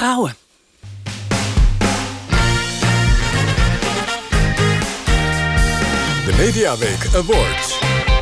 Vergouwen. De Mediaweek Awards.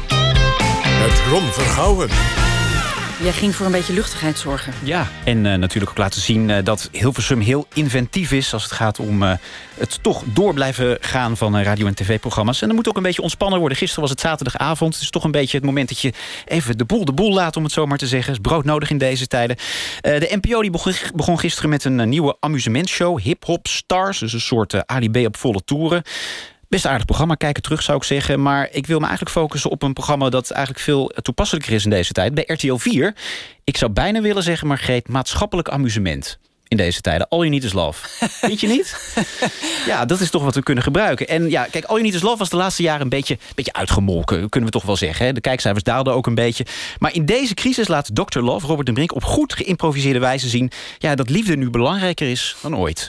Met Ron Vergouwen. Jij ging voor een beetje luchtigheid zorgen. Ja, en natuurlijk ook laten zien dat Hilversum heel inventief is als het gaat om het toch door blijven gaan van radio- en tv-programma's. En dat moet ook een beetje ontspannen worden. Gisteren was het zaterdagavond. Het is toch een beetje het moment dat je even de boel laat, om het zo maar te zeggen. Is broodnodig in deze tijden. De NPO die begon gisteren met een nieuwe amusementshow. Hip-hop Stars, dus een soort Ali B op volle toeren. Best aardig programma, kijken terug zou ik zeggen. Maar ik wil me eigenlijk focussen op een programma dat eigenlijk veel toepasselijker is in deze tijd. Bij RTL 4, ik zou bijna willen zeggen, Margreet, maatschappelijk amusement. In deze tijden. All You Need Is Love. Vind je niet? Ja, dat is toch wat we kunnen gebruiken. En ja, kijk, All You Need Is Love was de laatste jaren een beetje uitgemolken. Kunnen we toch wel zeggen. Hè? De kijkcijfers daalden ook een beetje. Maar in deze crisis laat Dr. Love, Robert den Brink, op goed geïmproviseerde wijze zien, ja, dat liefde nu belangrijker is dan ooit.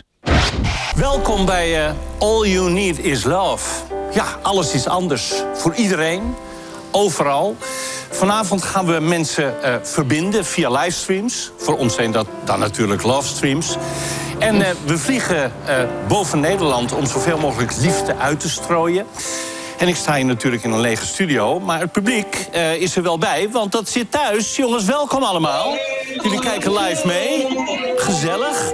Welkom bij All You Need Is Love. Ja, alles is anders. Voor iedereen. Overal. Vanavond gaan we mensen verbinden via livestreams. Voor ons zijn dat dan natuurlijk lovestreams. En we vliegen boven Nederland om zoveel mogelijk liefde uit te strooien. En ik sta hier natuurlijk in een lege studio. Maar het publiek is er wel bij, want dat zit thuis. Jongens, welkom allemaal. Jullie kijken live mee. Gezellig.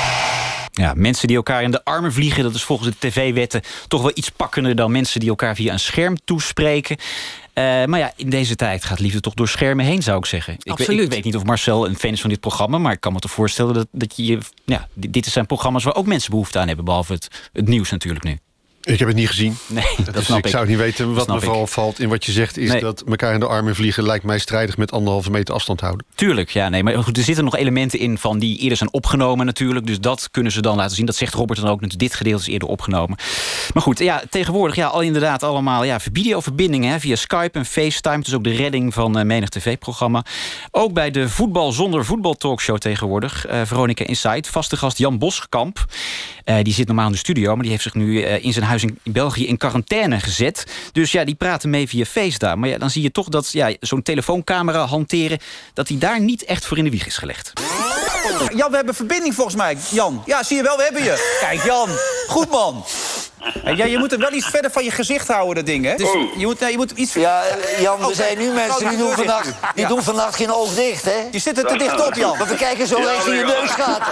Ja, mensen die elkaar in de armen vliegen, dat is volgens de tv-wetten toch wel iets pakkender dan mensen die elkaar via een scherm toespreken. Maar ja, in deze tijd gaat liefde toch door schermen heen, zou ik zeggen. Ik weet niet of Marcel een fan is van dit programma, maar ik kan me toch voorstellen dat je... Ja, dit zijn programma's waar ook mensen behoefte aan hebben, behalve het nieuws natuurlijk nu. Ik heb het niet gezien. Nee, dat dus snap ik zou niet weten wat me vooral valt in wat je zegt. Is dat elkaar in de armen vliegen lijkt mij strijdig met 1,5 meter afstand houden. Tuurlijk, ja, nee. Maar goed, er zitten nog elementen in van die eerder zijn opgenomen natuurlijk. Dus dat kunnen ze dan laten zien. Dat zegt Robert dan ook. Dus dit gedeelte is eerder opgenomen. Maar goed, ja, tegenwoordig al inderdaad allemaal videoverbindingen via Skype en FaceTime. Dus ook de redding van menig tv-programma. Ook bij de Voetbal Zonder Voetbal talkshow tegenwoordig. Veronica Inside. Vaste gast Jan Boskamp. Die zit normaal in de studio, maar die heeft zich nu in zijn huis in België in quarantaine gezet. Dus ja, die praten mee via FaceTime. Maar ja, dan zie je toch dat zo'n telefooncamera hanteren, dat hij daar niet echt voor in de wieg is gelegd. Jan, we hebben verbinding volgens mij. Jan, ja, zie je wel, we hebben je. Kijk, Jan, goed man. Ja, je moet hem wel iets verder van je gezicht houden, dat ding, hè? Dus je moet iets... Ja, Jan, er zijn nu mensen die doen vannacht geen oog dicht, hè? Je zit er te dicht op, Jan. Want we kijken zo recht in je neusgaten.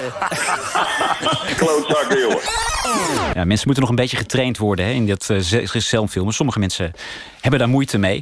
Klootzakken, jongen. Ja, mensen moeten nog een beetje getraind worden in dat zelffilmen. Sommige mensen hebben daar moeite mee.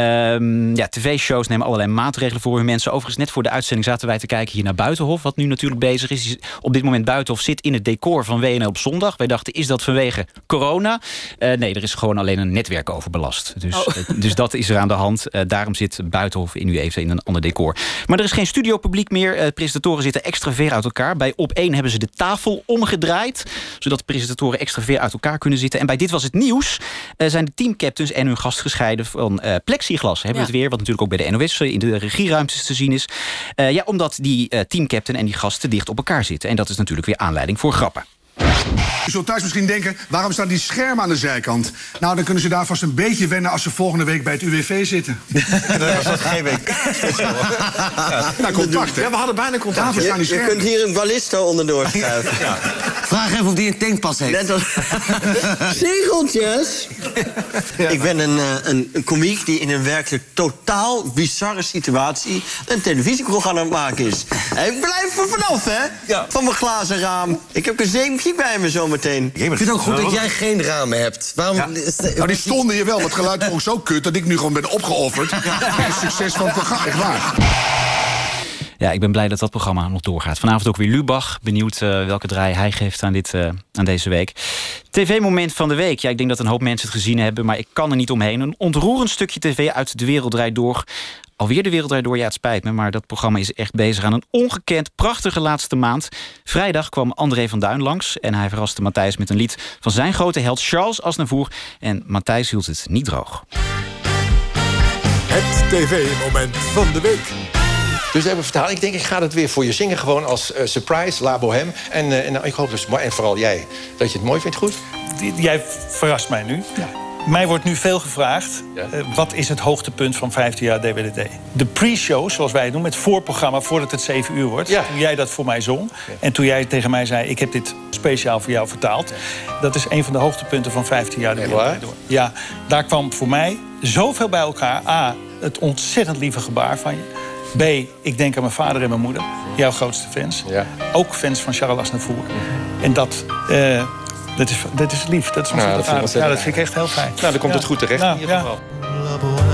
TV-shows nemen allerlei maatregelen voor hun mensen. Overigens, net voor de uitzending zaten wij te kijken hier naar Buitenhof, wat nu natuurlijk bezig is. Op dit moment Buitenhof zit in het decor van WNL op zondag. Wij dachten, is dat vanwege corona? Nee, er is gewoon alleen een netwerk overbelast. Dus dat is er aan de hand. Daarom zit Buitenhof nu even in een ander decor. Maar er is geen studiopubliek meer. Presentatoren zitten extra ver uit elkaar. Bij Op1 hebben ze de tafel omgedraaid, zodat de presentatoren extra ver uit elkaar kunnen zitten. En bij Dit Was Het Nieuws zijn de teamcaptains en hun gast gescheiden van plexiglas. Hebben we het weer, wat natuurlijk ook bij de NOS in de regieruimtes te zien is. Omdat die teamcaptain en die gasten dicht op elkaar zitten. En dat is natuurlijk weer aanleiding voor grappen. Je zult thuis misschien denken, waarom staan die schermen aan de zijkant? Nou, dan kunnen ze daar vast een beetje wennen als ze volgende week bij het UWV zitten. Dat was geen week. Nou, contact, hè? Ja, we hadden bijna contact. Je kunt hier een ballisto onderdoor schuiven. Ja. Vraag even of die een tankpas heeft. Zegeltjes! Ja. Ik ben een komiek die in een werkelijk totaal bizarre situatie een televisieprogramma aan het maken is. Ik blijf er vanaf, hè? Ja. Van mijn glazen raam. Ik heb een zeempje bij me zometeen. Ik vind het ook goed dat jij geen ramen hebt. Waarom? Ja. Nou, die stonden hier wel. Het geluid vond ik zo kut dat ik nu gewoon ben opgeofferd. Het succes van het programma, echt waar. Ja, ik ben blij dat dat programma nog doorgaat. Vanavond ook weer Lubach. Benieuwd welke draai hij geeft aan deze week. TV-moment van de week. Ja, ik denk dat een hoop mensen het gezien hebben, maar ik kan er niet omheen. Een ontroerend stukje tv uit De Wereld Draait Door. Alweer De Wereld Draait Door, ja, het spijt me, maar dat programma is echt bezig aan een ongekend prachtige laatste maand. Vrijdag kwam André van Duin langs en hij verraste Matthijs met een lied van zijn grote held Charles Aznavour. En Matthijs hield het niet droog. Het TV-moment van de week. Dus hebben we vertaald. Ik denk, ik ga het weer voor je zingen. Gewoon als surprise, La Bohème. En ik hoop dus, en vooral jij, dat je het mooi vindt. Goed? Jij verrast mij nu. Ja. Mij wordt nu veel gevraagd, wat is het hoogtepunt van 15 jaar DWDT? De pre-show, zoals wij het doen, het voorprogramma voordat het 7 uur wordt. Toen jij dat voor mij zong. En toen jij tegen mij zei, ik heb dit speciaal voor jou vertaald. Dat is een van de hoogtepunten van 15 jaar DWDT. Ja, daar kwam voor mij zoveel bij elkaar. A, het ontzettend lieve gebaar van je. B, ik denk aan mijn vader en mijn moeder. Jouw grootste fans. Ja. Ook fans van Charles Aznavour. En dat is lief. Dat is dat vind ik echt heel fijn. Nou, dan komt het goed terecht in ieder geval. La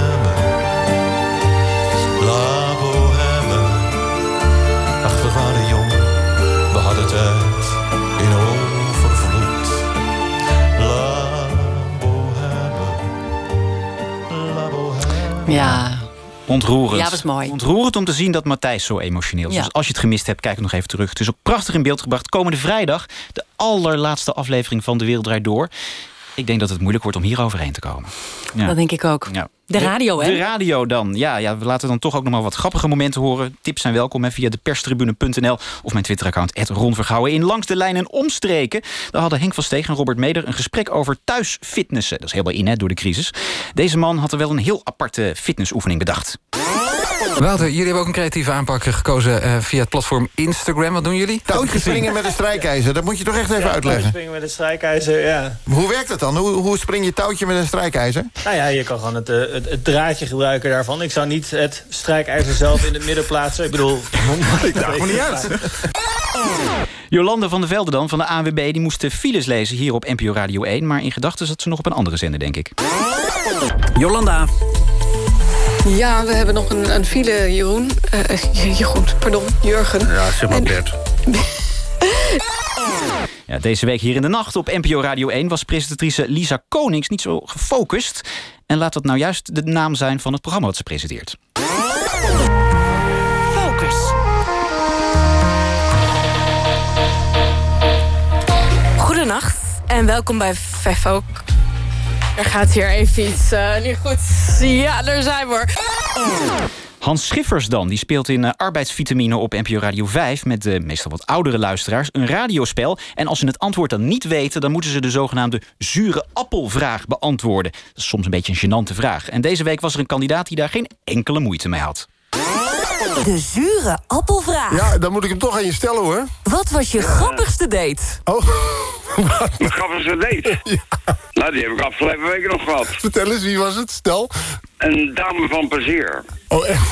Bohème. Ach, we waren jong. We hadden tijd in overvloed. La Bohème. La Bohème. Ja. Ontroerend. Ja, dat is mooi. Ontroerend om te zien dat Matthijs zo emotioneel is. Ja. Dus als je het gemist hebt, kijk nog even terug. Het is ook prachtig in beeld gebracht. Komende vrijdag, de allerlaatste aflevering van De Wereld Draait Door. Ik denk dat het moeilijk wordt om hier overheen te komen. Ja. Dat denk ik ook. Ja. De radio, hè? De radio dan. Ja, we laten dan toch ook nog maar wat grappige momenten horen. Tips zijn welkom via deperstribune.nl of mijn Twitter-account @ronvergouwen. In Langs de Lijn en Omstreken, daar hadden Henk van Steeg en Robert Meder een gesprek over thuisfitnessen. Dat is helemaal in door de crisis. Deze man had er wel een heel aparte fitnessoefening bedacht. Wouter, jullie hebben ook een creatieve aanpak gekozen via het platform Instagram. Wat doen jullie? Touwtjes springen met een strijkijzer, dat moet je toch echt even uitleggen. Springen met een strijkijzer, ja. Hoe werkt dat dan? Hoe spring je touwtje met een strijkijzer? Nou ja, je kan gewoon het draadje gebruiken daarvan. Ik zou niet het strijkijzer zelf in het midden plaatsen. Ik bedoel... Ik daag me niet uit. Jolande van der Velde dan, van de ANWB, die moest de files lezen hier op NPO Radio 1. Maar in gedachten zat ze nog op een andere zender, denk ik. Jolanda. Ja, we hebben nog een file, Jeroen. Jurgen. Ja, zeg maar Bert. Ja, deze week hier in de nacht op NPO Radio 1 was presentatrice Lisa Konings niet zo gefocust. En laat dat nou juist de naam zijn van het programma dat ze presenteert. Focus. Goedenacht en welkom bij Fefok. Er gaat hier even iets niet goed. Ja, daar zijn we. Hans Schiffers dan, die speelt in Arbeidsvitamine op NPO Radio 5... met de meestal wat oudere luisteraars, een radiospel. En als ze het antwoord dan niet weten... dan moeten ze de zogenaamde zure appelvraag beantwoorden. Dat is soms een beetje een gênante vraag. En deze week was er een kandidaat die daar geen enkele moeite mee had. De zure appelvraag. Ja, dan moet ik hem toch aan je stellen, hoor. Wat was je grappigste date? Oh, Mijn grappigste date? Ja. Nou, die heb ik afgelopen weken nog gehad. Vertel eens, wie was het? Stel. Een dame van plezier. Oh, echt?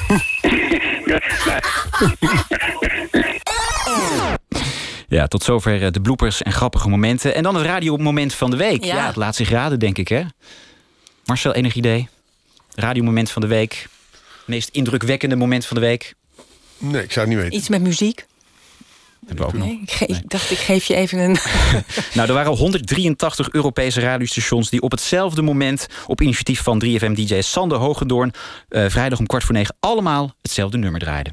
Ja, tot zover de bloopers en grappige momenten. En dan het radiomoment van de week. Ja, het laat zich raden, denk ik, hè? Marcel, enig idee? Radiomoment van de week. Meest indrukwekkende moment van de week. Nee, ik zou het niet weten. Iets met muziek? Hebben we ook nog. Ik dacht, ik geef je even een... Nou, er waren 183 Europese radiostations die op hetzelfde moment... op initiatief van 3FM-dj Sander Hogendoorn... vrijdag om 8:45 allemaal hetzelfde nummer draaiden.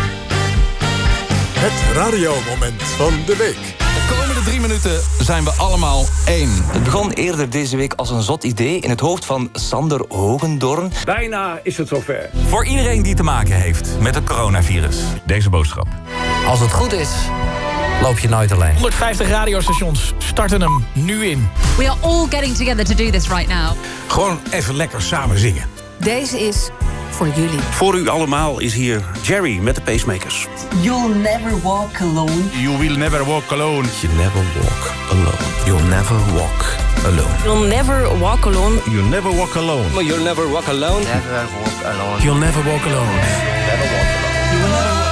Het radiomoment van de week. De komende 3 minuten zijn we allemaal één. Het begon eerder deze week als een zot idee in het hoofd van Sander Hogendoorn. Bijna is het zover. Voor iedereen die te maken heeft met het coronavirus. Deze boodschap. Als het goed is, loop je nooit alleen. 150 radiostations starten hem nu in. We are all getting together to do this right now. Gewoon even lekker samen zingen. Deze is voor jullie. Voor u allemaal is hier Jerry met de Pacemakers. You'll never walk alone. You will never walk alone. You never walk alone. You'll never walk alone. You'll never walk alone. You'll never walk alone. Maar you'll never walk alone. Never walk alone. You'll never walk alone. Never walk alone. You will never walk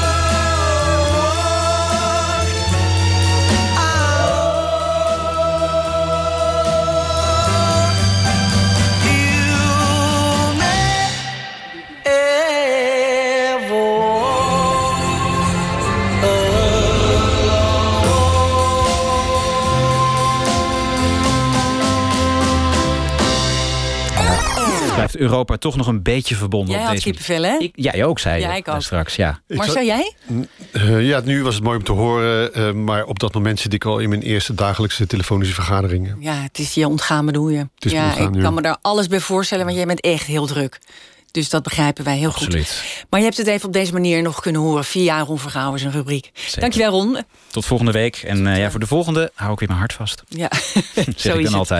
Blijft Europa toch nog een beetje verbonden. Jij op had deze kippenvel, hè? Jij ook, zei je. Ja, ik ook. Straks, ja. Marcel, jij? Ja, nu was het mooi om te horen. Maar op dat moment zit ik al in mijn eerste dagelijkse telefonische vergaderingen. Ja, het is je ontgaan, bedoel je. Het is ja, ontgaan, ik kan me daar alles bij voorstellen, want jij bent echt heel druk. Dus dat begrijpen wij heel goed. Maar je hebt het even op deze manier nog kunnen horen via Ron Vergouwen zijn rubriek. Zeker. Dankjewel, Ron. Tot volgende week. En voor de volgende hou ik weer mijn hart vast. Ja, zeg ik dan altijd.